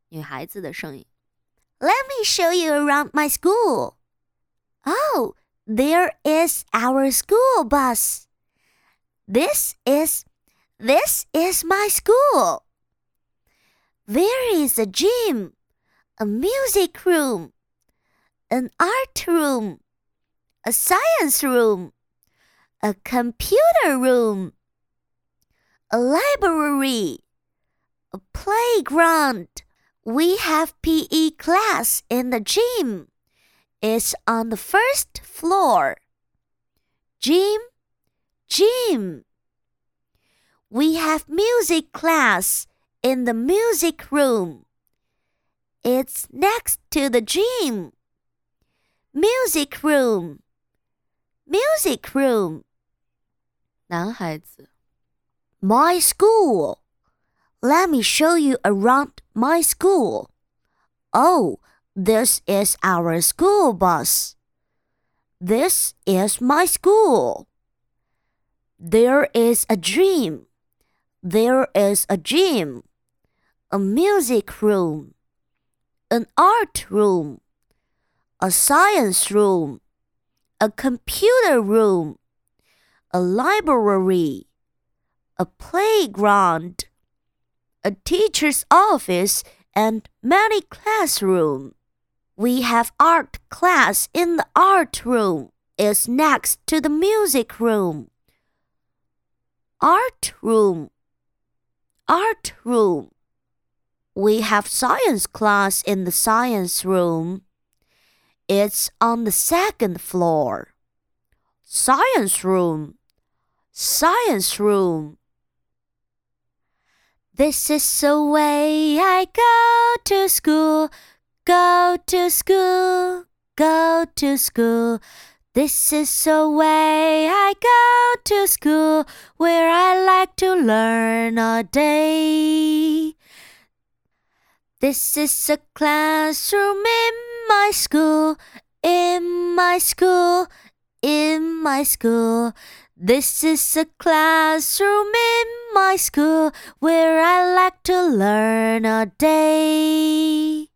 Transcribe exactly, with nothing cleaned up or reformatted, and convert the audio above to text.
女孩子的声音。 Let me show you around my school. Oh, there is our school bus. This is, this is my school. There is a gym, a music room, an art room, a science room, a computer room, a library, a playground. We have P E class in the gym. It's on the first floor. Gym, gym. We have music class in the music room. It's next to the gym. Music room, music room. 男孩子 My school. Let me show you around my school. Oh, this is our school bus. This is my school. There is a gym. There is a gym, a music room, an art room, a science room, a computer room, a library, a playground, a teacher's office, and many classrooms. We have art class in the art room. It's next to the music room. Art room, art room. We have science class in the science room. It's on the second floor. Science room, science room. This is the way I go to school, go to school, go to school. This is the way I go to school, where I like to learn all day. This is a classroom in my school, in my school, in my school. This is a classroom in my school, where I like to learn all day.